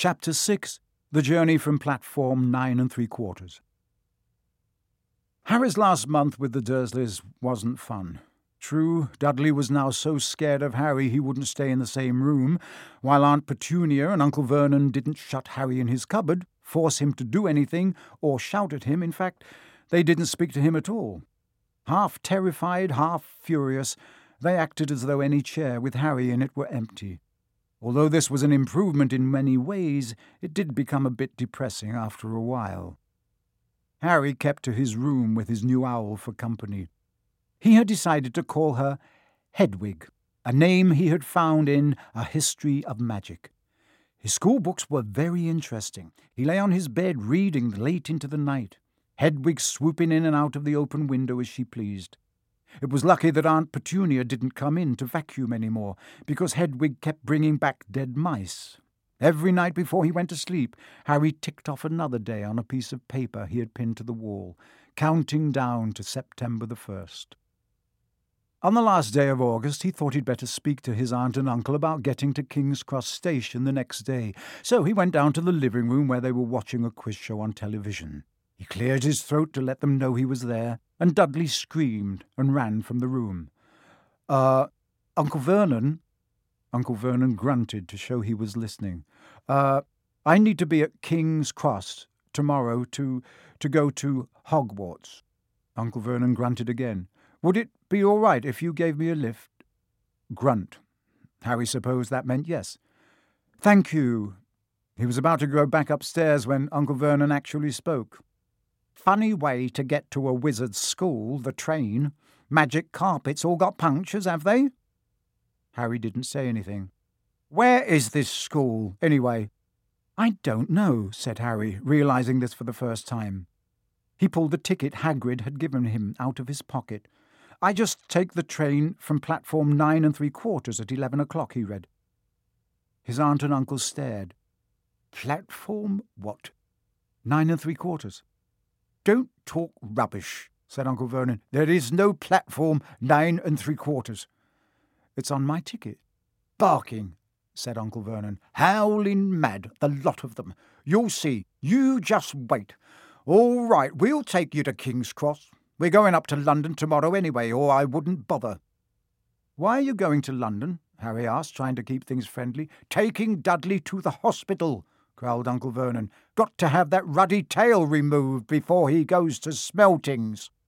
Chapter 6. The Journey from Platform 9 3/4. Harry's last month with the Dursleys wasn't fun. True, Dudley was now so scared of Harry he wouldn't stay in the same room, while Aunt Petunia and Uncle Vernon didn't shut Harry in his cupboard, force him to do anything, or shout at him. In fact, they didn't speak to him at all. Half terrified, half furious, they acted as though any chair with Harry in it were empty. Although this was an improvement in many ways, it did become a bit depressing after a while. Harry kept to his room with his new owl for company. He had decided to call her Hedwig, a name he had found in A History of Magic. His school books were very interesting. He lay on his bed reading late into the night, Hedwig swooping in and out of the open window as she pleased. It was lucky that Aunt Petunia didn't come in to vacuum any more, because Hedwig kept bringing back dead mice. Every night before he went to sleep, Harry ticked off another day on a piece of paper he had pinned to the wall, counting down to September the 1st. On the last day of August, he thought he'd better speak to his aunt and uncle about getting to King's Cross Station the next day, so he went down to the living room where they were watching a quiz show on television. He cleared his throat to let them know he was there, and Dudley screamed and ran from the room. Uncle Vernon? Uncle Vernon grunted to show he was listening. I need to be at King's Cross tomorrow to go to Hogwarts. Uncle Vernon grunted again. Would it be all right if you gave me a lift? Grunt. Harry supposed that meant yes. Thank you. He was about to go back upstairs when Uncle Vernon actually spoke. Funny way to get to a wizard's school, the train. Magic carpets all got punctures, have they? Harry didn't say anything. Where is this school, anyway? I don't know, said Harry, realizing this for the first time. He pulled the ticket Hagrid had given him out of his pocket. I just take the train from platform 9 3/4 at 11 o'clock, he read. His aunt and uncle stared. Platform what? 9 3/4. Don't talk rubbish, said Uncle Vernon. There is no platform 9 3/4. It's on my ticket. Barking, said Uncle Vernon. Howling mad, the lot of them. You'll see. You just wait. All right, we'll take you to King's Cross. We're going up to London tomorrow anyway, or I wouldn't bother. Why are you going to London? Harry asked, trying to keep things friendly. Taking Dudley to the hospital, growled Uncle Vernon. Got to have that ruddy tail removed before he goes to Smeltings.